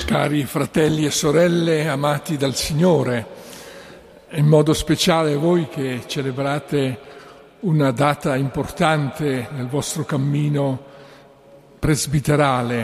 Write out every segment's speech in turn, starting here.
Cari fratelli e sorelle amati dal Signore, in modo speciale voi che celebrate una data importante nel vostro cammino presbiterale.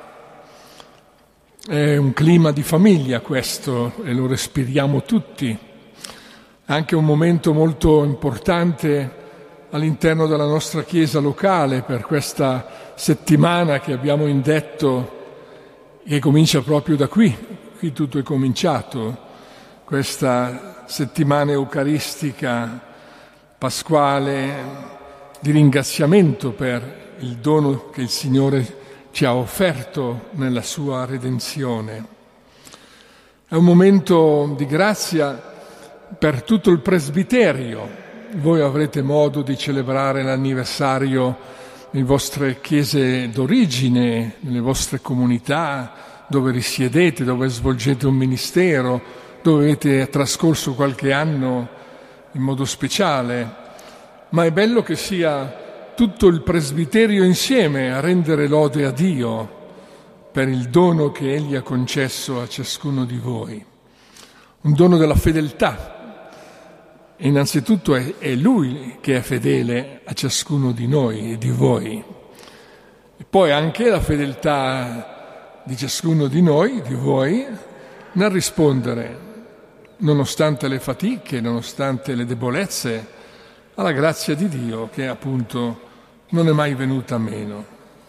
È un clima di famiglia questo e lo respiriamo tutti. È anche un momento molto importante all'interno della nostra Chiesa locale per questa settimana che abbiamo indetto, che comincia proprio da qui tutto è cominciato, questa settimana eucaristica pasquale di ringraziamento per il dono che il Signore ci ha offerto nella sua redenzione. È un momento di grazia per tutto il presbiterio. Voi avrete modo di celebrare l'anniversario nelle vostre chiese d'origine, nelle vostre comunità, dove risiedete, dove svolgete un ministero, dove avete trascorso qualche anno in modo speciale. Ma è bello che sia tutto il presbiterio insieme a rendere lode a Dio per il dono che Egli ha concesso a ciascuno di voi. Un dono della fedeltà. E innanzitutto è Lui che è fedele a ciascuno di noi e di voi. E poi anche la fedeltà di ciascuno di noi, di voi, nel rispondere, nonostante le fatiche, nonostante le debolezze, alla grazia di Dio che appunto non è mai venuta meno.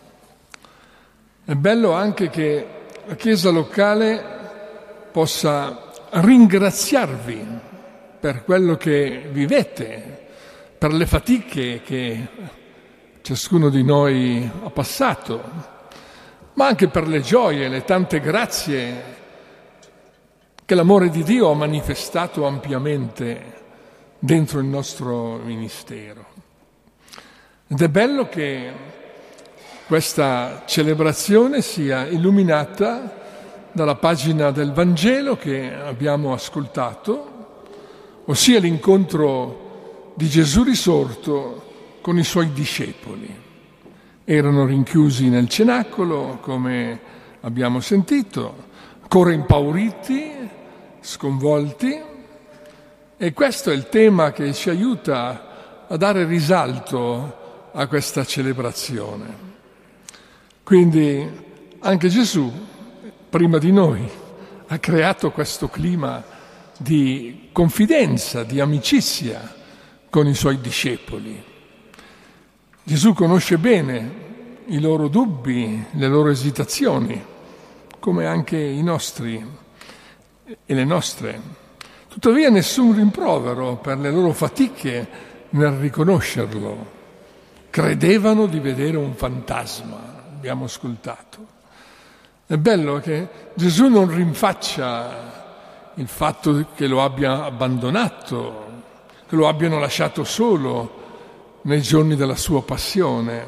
È bello anche che la Chiesa locale possa ringraziarvi per quello che vivete, per le fatiche che ciascuno di noi ha passato, ma anche per le gioie, le tante grazie che l'amore di Dio ha manifestato ampiamente dentro il nostro ministero. Ed è bello che questa celebrazione sia illuminata dalla pagina del Vangelo che abbiamo ascoltato, ossia l'incontro di Gesù risorto con i suoi discepoli. Erano rinchiusi nel cenacolo, come abbiamo sentito, ancora impauriti, sconvolti, e questo è il tema che ci aiuta a dare risalto a questa celebrazione. Quindi anche Gesù, prima di noi, ha creato questo clima di confidenza, di amicizia con i suoi discepoli. Gesù conosce bene i loro dubbi, le loro esitazioni, come anche i nostri e le nostre. Tuttavia nessun rimprovero per le loro fatiche nel riconoscerlo. Credevano di vedere un fantasma, abbiamo ascoltato. È bello che Gesù non rinfaccia il fatto che lo abbia abbandonato, che lo abbiano lasciato solo nei giorni della sua passione.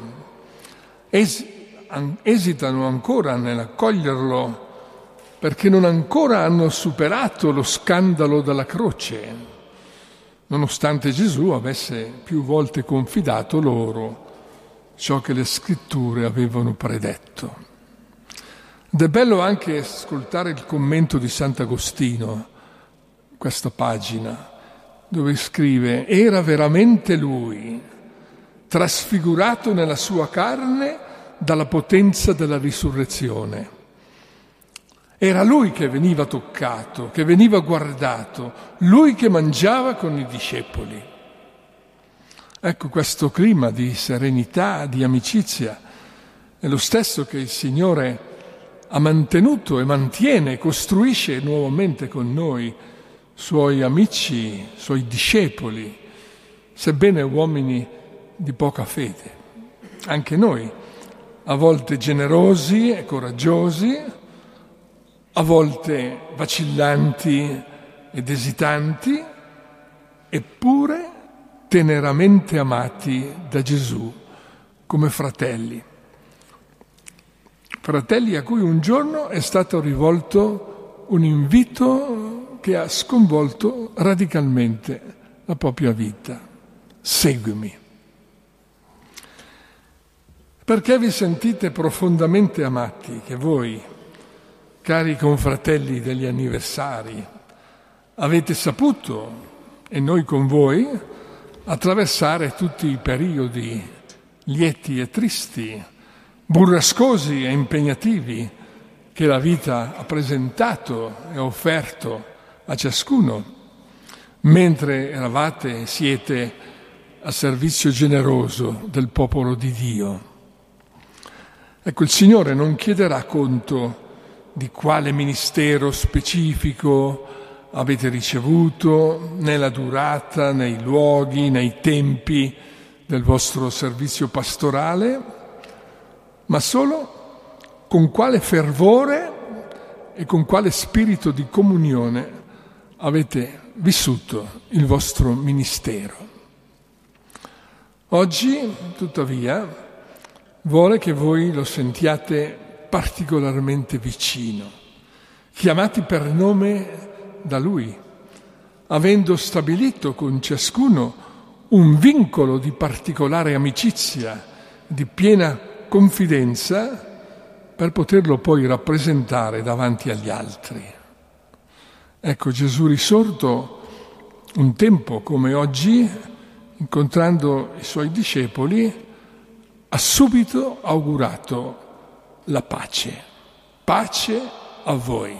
Esitano ancora nell'accoglierlo perché non ancora hanno superato lo scandalo della croce, nonostante Gesù avesse più volte confidato loro ciò che le scritture avevano predetto. Ed è bello anche ascoltare il commento di Sant'Agostino, questa pagina, dove scrive: era veramente lui, trasfigurato nella sua carne dalla potenza della risurrezione. Era lui che veniva toccato, che veniva guardato, lui che mangiava con i discepoli. Ecco, questo clima di serenità, di amicizia, è lo stesso che il Signore ha mantenuto e mantiene, costruisce nuovamente con noi, suoi amici, suoi discepoli, sebbene uomini di poca fede. Anche noi, a volte generosi e coraggiosi, a volte vacillanti ed esitanti, eppure teneramente amati da Gesù come fratelli. Fratelli a cui un giorno è stato rivolto un invito che ha sconvolto radicalmente la propria vita. Seguimi. Perché vi sentite profondamente amati, che voi, Cari confratelli degli anniversari, avete saputo, e noi con voi, attraversare tutti i periodi lieti e tristi, burrascosi e impegnativi che la vita ha presentato e offerto a ciascuno, mentre eravate e siete a servizio generoso del popolo di Dio. Ecco, il Signore non chiederà conto di quale ministero specifico avete ricevuto, né la durata, né i luoghi, né i tempi del vostro servizio pastorale, ma solo con quale fervore e con quale spirito di comunione avete vissuto il vostro ministero. Oggi, tuttavia, vuole che voi lo sentiate particolarmente vicino, chiamati per nome da Lui, avendo stabilito con ciascuno un vincolo di particolare amicizia, di piena confidenza, per poterlo poi rappresentare davanti agli altri. Ecco, Gesù risorto, un tempo come oggi, incontrando i Suoi discepoli, ha subito augurato la pace. Pace a voi.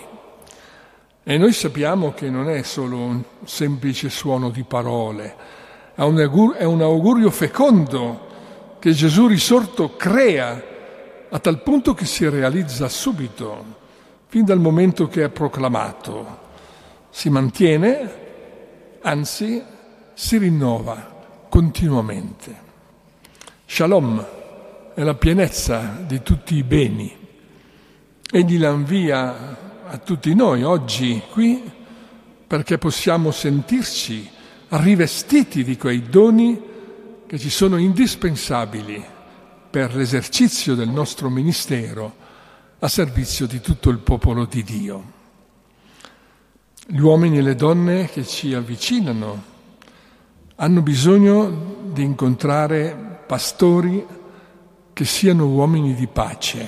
E noi sappiamo che non è solo un semplice suono di parole, è un augurio fecondo che Gesù risorto crea a tal punto che si realizza subito, fin dal momento che è proclamato. Si mantiene, anzi si rinnova continuamente. Shalom è la pienezza di tutti i beni. Egli la invia a tutti noi oggi qui perché possiamo sentirci rivestiti di quei doni che ci sono indispensabili per l'esercizio del nostro ministero a servizio di tutto il popolo di Dio. Gli uomini e le donne che ci avvicinano hanno bisogno di incontrare pastori che siano uomini di pace,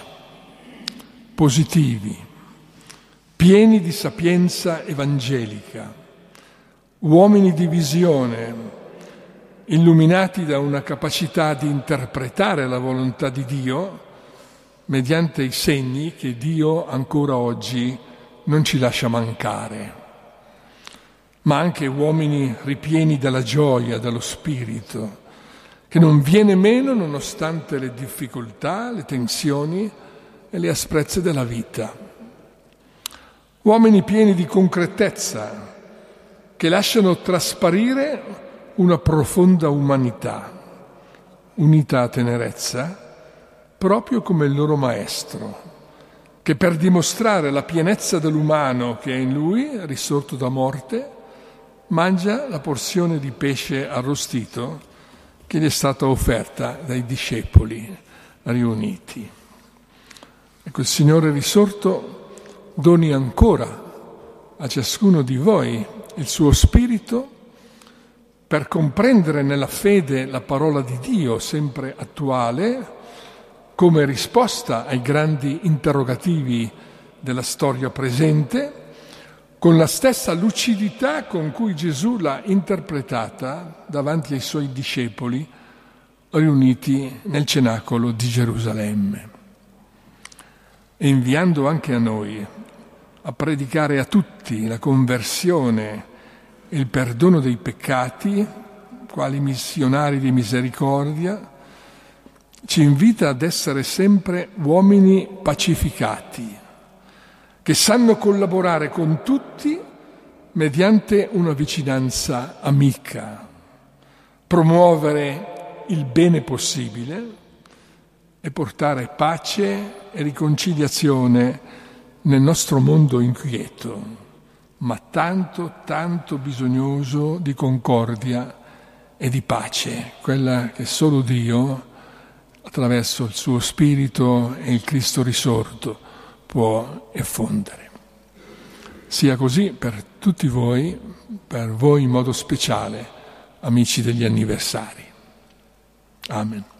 positivi, pieni di sapienza evangelica, uomini di visione, illuminati da una capacità di interpretare la volontà di Dio mediante i segni che Dio ancora oggi non ci lascia mancare, ma anche uomini ripieni della gioia, dello spirito, che non viene meno nonostante le difficoltà, le tensioni e le asprezze della vita. Uomini pieni di concretezza, che lasciano trasparire una profonda umanità, unita a tenerezza, proprio come il loro maestro, che per dimostrare la pienezza dell'umano che è in lui, risorto da morte, mangia la porzione di pesce arrostito che gli è stata offerta dai discepoli riuniti. Ecco, il Signore risorto doni ancora a ciascuno di voi il suo spirito per comprendere nella fede la parola di Dio sempre attuale come risposta ai grandi interrogativi della storia presente, con la stessa lucidità con cui Gesù l'ha interpretata davanti ai Suoi discepoli riuniti nel cenacolo di Gerusalemme. E inviando anche a noi a predicare a tutti la conversione e il perdono dei peccati, quali missionari di misericordia, ci invita ad essere sempre uomini pacificati, che sanno collaborare con tutti mediante una vicinanza amica, promuovere il bene possibile e portare pace e riconciliazione nel nostro mondo inquieto, ma tanto, tanto bisognoso di concordia e di pace, quella che solo Dio, attraverso il suo Spirito e il Cristo risorto, può effondere. Sia così per tutti voi, per voi in modo speciale, amici degli anniversari. Amen.